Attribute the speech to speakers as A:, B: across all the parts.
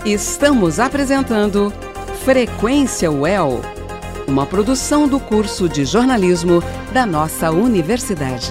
A: Estamos apresentando Frequência UEL, uma produção do curso de jornalismo da nossa universidade.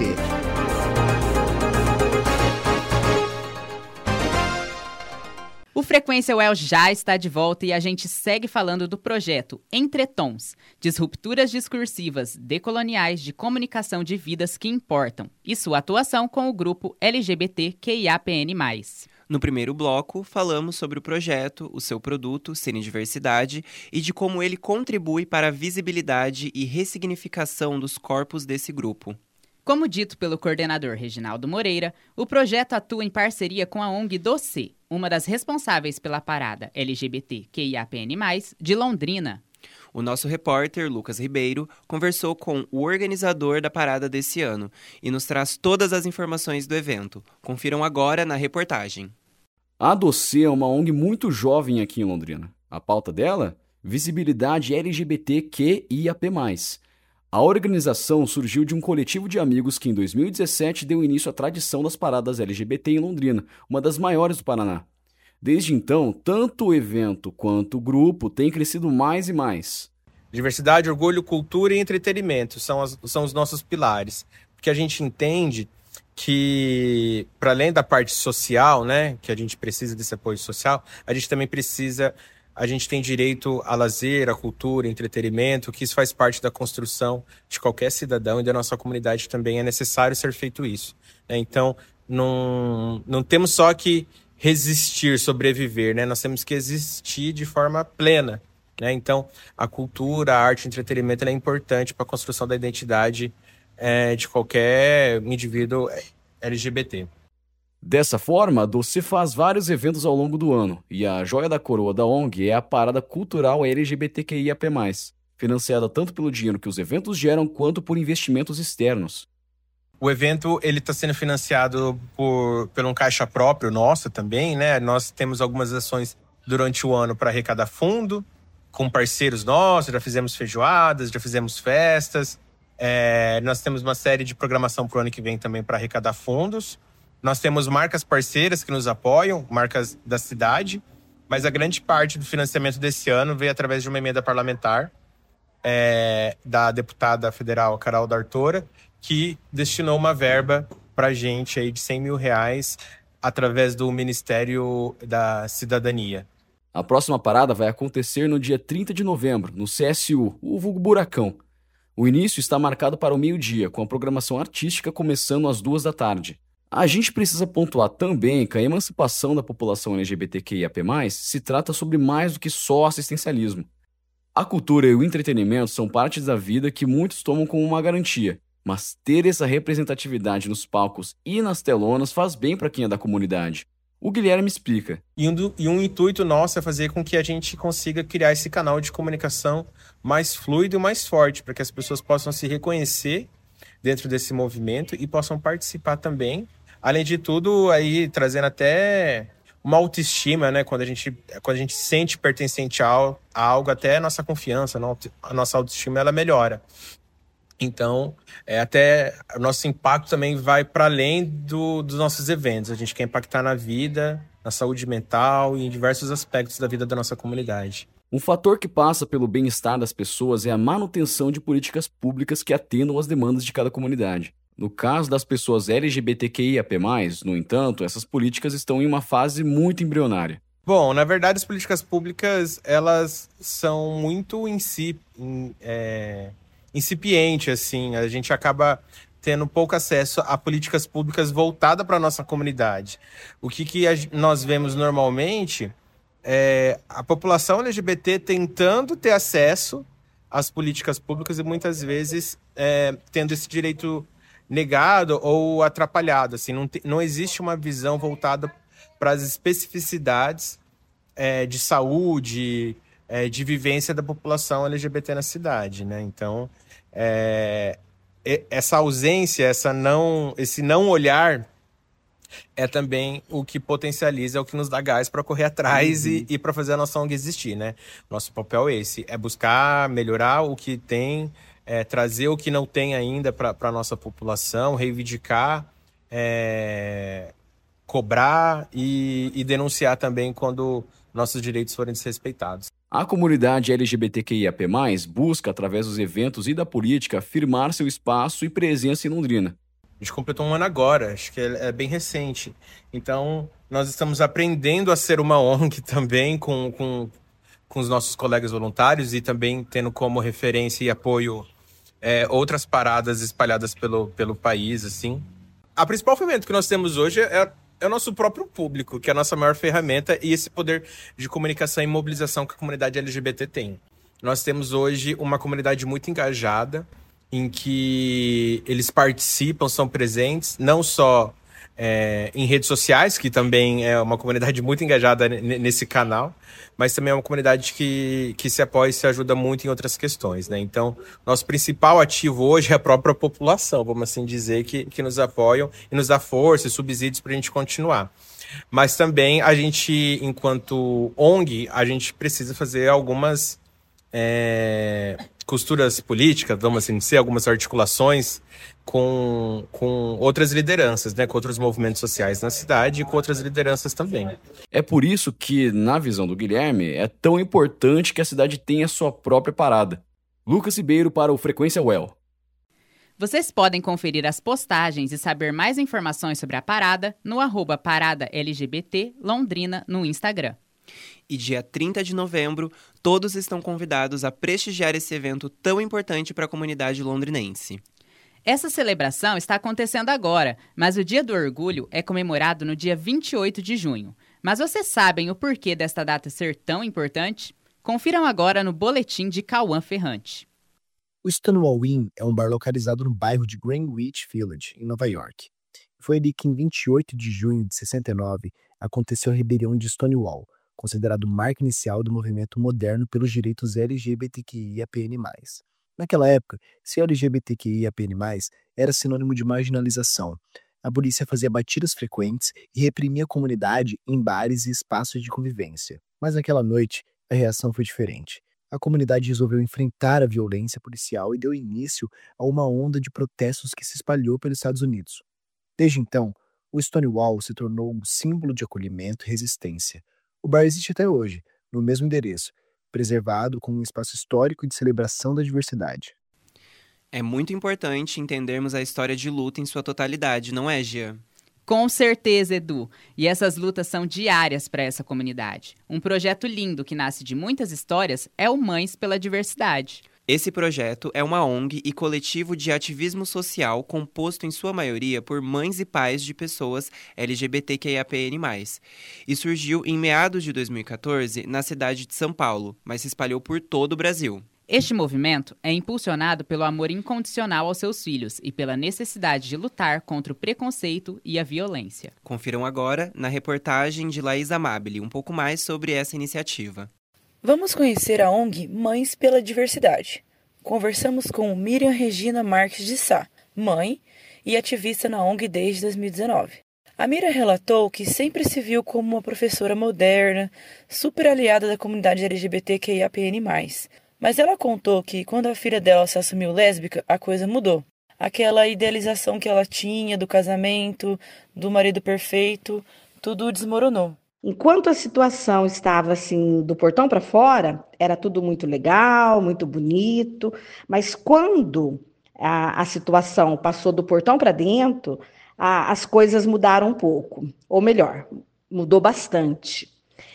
B: O Frequência UEL já está de volta e a gente segue falando do projeto Entretons, disrupturas discursivas decoloniais de comunicação de vidas que importam, e sua atuação com o grupo LGBTQIAPN+.
C: No primeiro bloco, falamos sobre o projeto, o seu produto, Cine Diversidade, e de como ele contribui para a visibilidade e ressignificação dos corpos desse grupo.
B: Como dito pelo coordenador Reginaldo Moreira, o projeto atua em parceria com a ONG Doce, uma das responsáveis pela parada LGBTQIAPN+, de Londrina.
C: O nosso repórter, Lucas Ribeiro, conversou com o organizador da parada desse ano e nos traz todas as informações do evento. Confiram agora na reportagem.
D: A Doce é uma ONG muito jovem aqui em Londrina. A pauta dela? Visibilidade LGBTQIAP+. A organização surgiu de um coletivo de amigos que em 2017 deu início à tradição das paradas LGBT em Londrina, uma das maiores do Paraná. Desde então, tanto o evento quanto o grupo têm crescido mais e mais.
E: Diversidade, orgulho, cultura e entretenimento são os nossos pilares. Porque a gente entende que, para além da parte social, né, que a gente precisa desse apoio social, a gente também a gente tem direito a lazer, a cultura, entretenimento, que isso faz parte da construção de qualquer cidadão e da nossa comunidade também. É necessário ser feito isso. Então, não temos só que resistir, sobreviver, né? Nós temos que existir de forma plena, né? Então, a cultura, a arte, o entretenimento é importante para a construção da identidade de qualquer indivíduo LGBT.
D: Dessa forma, a Doce faz vários eventos ao longo do ano, e a joia da coroa da ONG é a Parada Cultural LGBTQIAP+, financiada tanto pelo dinheiro que os eventos geram, quanto por investimentos externos.
E: O evento está sendo financiado por um caixa próprio nosso também, né? Nós temos algumas ações durante o ano para arrecadar fundo, com parceiros nossos, já fizemos feijoadas, já fizemos festas. Nós temos uma série de programação para o ano que vem também para arrecadar fundos. Nós temos marcas parceiras que nos apoiam, marcas da cidade, mas a grande parte do financiamento desse ano veio através de uma emenda parlamentar da deputada federal Carol D'Artora, que destinou uma verba para a gente aí de R$100 mil através do Ministério da Cidadania.
D: A próxima parada vai acontecer no dia 30 de novembro, no CSU, o vulgo Buracão. O início está marcado para o meio-dia, com a programação artística começando às 2 da tarde. A gente precisa pontuar também que a emancipação da população LGBTQIAP+, se trata sobre mais do que só assistencialismo. A cultura e o entretenimento são partes da vida que muitos tomam como uma garantia, mas ter essa representatividade nos palcos e nas telonas faz bem para quem é da comunidade. O Guilherme explica.
E: E um intuito nosso é fazer com que a gente consiga criar esse canal de comunicação mais fluido e mais forte, para que as pessoas possam se reconhecer dentro desse movimento e possam participar também. Além de tudo, aí trazendo até uma autoestima, né? Quando a gente se sente pertencente a algo, até a nossa confiança, a nossa autoestima, ela melhora. Então, até o nosso impacto também vai para além dos nossos eventos. A gente quer impactar na vida, na saúde mental e em diversos aspectos da vida da nossa comunidade.
D: Um fator que passa pelo bem-estar das pessoas é a manutenção de políticas públicas que atendam às demandas de cada comunidade. No caso das pessoas LGBTQIAP+, no entanto, essas políticas estão em uma fase muito embrionária.
E: Bom, na verdade, as políticas públicas, elas são muito incipiente, assim. A gente acaba tendo pouco acesso a políticas públicas voltadas para a nossa comunidade. O que nós vemos normalmente é a população LGBT tentando ter acesso às políticas públicas e muitas vezes tendo esse direito negado ou atrapalhado. Assim, não existe uma visão voltada para as especificidades de saúde, de vivência da população LGBT na cidade, né? Então, essa ausência, esse não olhar é também o que potencializa, é o que nos dá gás para correr atrás e para fazer a nossa ONG existir, né? Nosso papel é esse, é buscar melhorar o que tem, trazer o que não tem ainda para a nossa população, reivindicar cobrar e denunciar também quando nossos direitos forem desrespeitados.
D: A comunidade LGBTQIAP+, busca, através dos eventos e da política, afirmar seu espaço e presença em Londrina.
E: A gente completou um ano agora, acho que é bem recente. Então, nós estamos aprendendo a ser uma ONG também com os nossos colegas voluntários e também tendo como referência e apoio outras paradas espalhadas pelo país, assim. A principal ferramenta que nós temos hoje é o nosso próprio público, que é a nossa maior ferramenta e esse poder de comunicação e mobilização que a comunidade LGBT tem. Nós temos hoje uma comunidade muito engajada, em que eles participam, são presentes, não só em redes sociais, que também é uma comunidade muito engajada nesse canal, mas também é uma comunidade que se apoia e se ajuda muito em outras questões, né? Então, nosso principal ativo hoje é a própria população, vamos assim dizer, que nos apoiam e nos dá força e subsídios para a gente continuar. Mas também a gente, enquanto ONG, a gente precisa fazer algumas costuras políticas, vamos assim dizer, algumas articulações com outras lideranças, né, com outros movimentos sociais na cidade e com outras lideranças também.
D: É por isso que, na visão do Guilherme, é tão importante que a cidade tenha sua própria parada. Lucas Ribeiro para o Frequência UEL.
B: Vocês podem conferir as postagens e saber mais informações sobre a parada no @paradaLGBT Londrina no Instagram.
C: E dia 30 de novembro, todos estão convidados a prestigiar esse evento tão importante para a comunidade londrinense.
B: Essa celebração está acontecendo agora, mas o Dia do Orgulho é comemorado no dia 28 de junho. Mas vocês sabem o porquê desta data ser tão importante? Confiram agora no boletim de Cauã Ferrante.
F: O Stonewall Inn é um bar localizado no bairro de Greenwich Village, em Nova York. Foi ali que, em 28 de junho de 69, aconteceu a rebelião de Stonewall, considerado o marco inicial do movimento moderno pelos direitos LGBTQIAPN+. Naquela época, ser LGBTQIAPN+, era sinônimo de marginalização. A polícia fazia batidas frequentes e reprimia a comunidade em bares e espaços de convivência. Mas naquela noite, a reação foi diferente. A comunidade resolveu enfrentar a violência policial e deu início a uma onda de protestos que se espalhou pelos Estados Unidos. Desde então, o Stonewall se tornou um símbolo de acolhimento e resistência. O bar existe até hoje, no mesmo endereço, preservado como um espaço histórico de celebração da diversidade.
C: É muito importante entendermos a história de luta em sua totalidade, não é, Gia?
B: Com certeza, Edu. E essas lutas são diárias para essa comunidade. Um projeto lindo que nasce de muitas histórias é o Mães pela Diversidade.
C: Esse projeto é uma ONG e coletivo de ativismo social composto em sua maioria por mães e pais de pessoas LGBTQIAPN+, e surgiu em meados de 2014 na cidade de São Paulo, mas se espalhou por todo o Brasil.
B: Este movimento é impulsionado pelo amor incondicional aos seus filhos e pela necessidade de lutar contra o preconceito e a violência.
C: Confiram agora, na reportagem de Laís Amabile, um pouco mais sobre essa iniciativa.
G: Vamos conhecer a ONG Mães pela Diversidade. Conversamos com Miriam Regina Marques de Sá, mãe e ativista na ONG desde 2019. A Miriam relatou que sempre se viu como uma professora moderna, super aliada da comunidade LGBTQIAPN+. Mas ela contou que quando a filha dela se assumiu lésbica, a coisa mudou. Aquela idealização que ela tinha do casamento, do marido perfeito, tudo desmoronou.
H: Enquanto a situação estava assim, do portão para fora, era tudo muito legal, muito bonito, mas quando a situação passou do portão para dentro, as coisas mudaram um pouco, ou melhor, mudou bastante.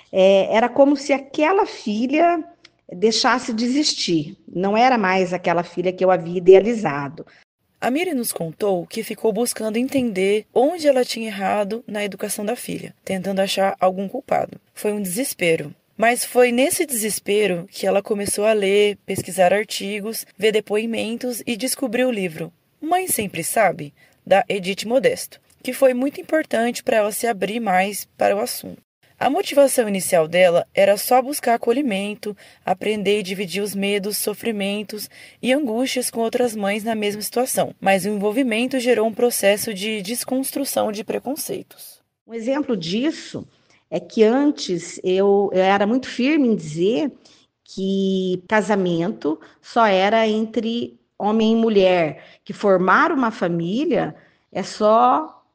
H: Era como se aquela filha deixasse de existir, não era mais aquela filha que eu havia idealizado.
G: A Miriam nos contou que ficou buscando entender onde ela tinha errado na educação da filha, tentando achar algum culpado. Foi um desespero. Mas foi nesse desespero que ela começou a ler, pesquisar artigos, ver depoimentos e descobriu o livro Mãe Sempre Sabe, da Edith Modesto, que foi muito importante para ela se abrir mais para o assunto. A motivação inicial dela era só buscar acolhimento, aprender e dividir os medos, sofrimentos e angústias com outras mães na mesma situação. Mas o envolvimento gerou um processo de desconstrução de preconceitos.
H: Um exemplo disso é que antes eu era muito firme em dizer que casamento só era entre homem e mulher, que formar uma família é só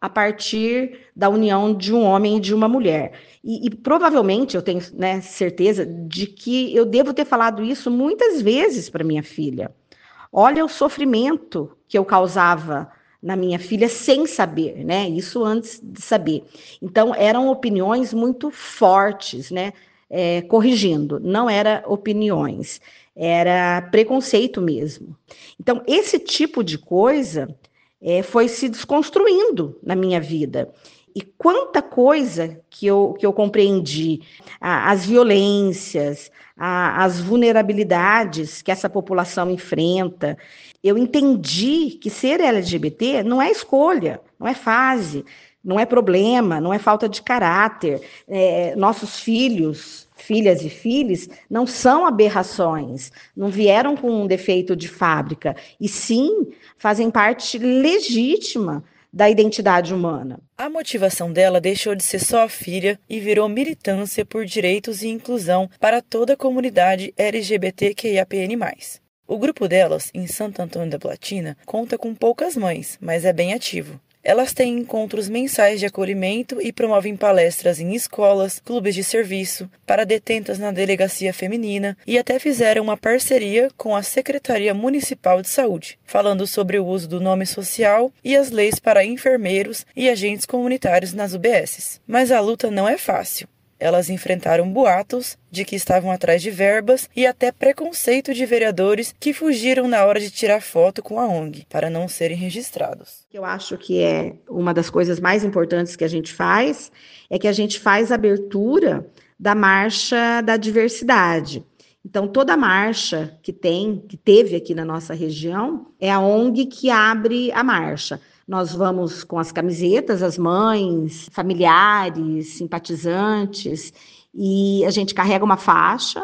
H: a partir da união de um homem e de uma mulher. E provavelmente eu tenho, né, certeza de que eu devo ter falado isso muitas vezes para minha filha. Olha o sofrimento que eu causava na minha filha sem saber, né? Isso antes de saber. Então, eram opiniões muito fortes, né? Corrigindo, não eram opiniões, era preconceito mesmo. Então, esse tipo de coisa foi se desconstruindo na minha vida. E quanta coisa que eu compreendi, as violências, as vulnerabilidades que essa população enfrenta. Eu entendi que ser LGBT não é escolha, não é fase, não é problema, não é falta de caráter. Nossos filhos, filhas e filhos não são aberrações, não vieram com um defeito de fábrica, e sim fazem parte legítima da identidade humana.
G: A motivação dela deixou de ser só a filha e virou militância por direitos e inclusão para toda a comunidade LGBTQIAPN+. O grupo delas, em Santo Antônio da Platina, conta com poucas mães, mas é bem ativo. Elas têm encontros mensais de acolhimento e promovem palestras em escolas, clubes de serviço, para detentas na delegacia feminina e até fizeram uma parceria com a Secretaria Municipal de Saúde, falando sobre o uso do nome social e as leis para enfermeiros e agentes comunitários nas UBSs. Mas a luta não é fácil. Elas enfrentaram boatos de que estavam atrás de verbas e até preconceito de vereadores que fugiram na hora de tirar foto com a ONG, para não serem registrados.
H: Eu acho que é uma das coisas mais importantes que a gente faz, é que a gente faz a abertura da Marcha da Diversidade. Então, toda marcha que teve aqui na nossa região, é a ONG que abre a marcha. Nós vamos com as camisetas, as mães, familiares, simpatizantes, e a gente carrega uma faixa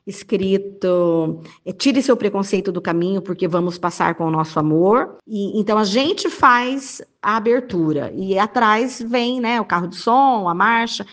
H: escrito tire seu preconceito do caminho porque vamos passar com o nosso amor. E então a gente faz a abertura e atrás vem, né, o carro de som, a marcha.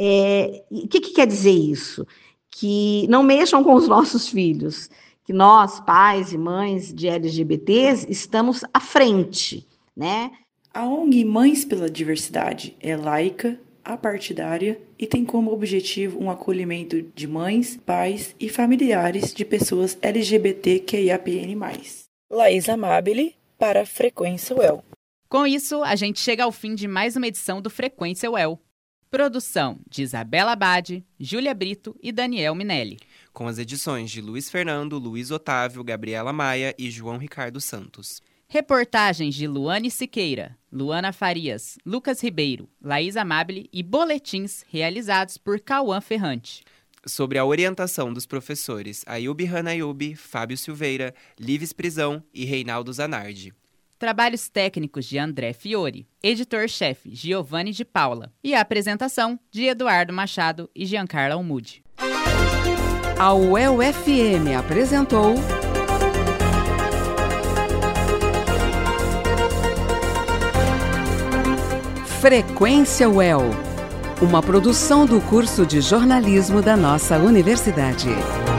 H: O que quer dizer isso? Que não mexam com os nossos filhos, que nós, pais e mães de LGBTs, estamos à frente, né?
G: A ONG Mães pela Diversidade é laica, apartidária e tem como objetivo um acolhimento de mães, pais e familiares de pessoas LGBTQIAPN+. Laís Amabile, para Frequência UEL.
B: Com isso, a gente chega ao fim de mais uma edição do Frequência UEL. Produção de Isabela Abade, Júlia Brito e Daniel Minelli.
C: Com as edições de Luiz Fernando, Luiz Otávio, Gabriela Maia e João Ricardo Santos.
B: Reportagens de Luane Siqueira, Luana Farias, Lucas Ribeiro, Laís Amabile e boletins realizados por Cauã Ferrante.
C: Sobre a orientação dos professores Ayubi Hanayubi, Fábio Silveira, Lives Prisão e Reinaldo Zanardi.
B: Trabalhos técnicos de André Fiore, editor-chefe Giovanni de Paula e a apresentação de Eduardo Machado e Giancarla Almude.
A: A UEL FM apresentou Frequência UEL, uma produção do curso de jornalismo da nossa universidade.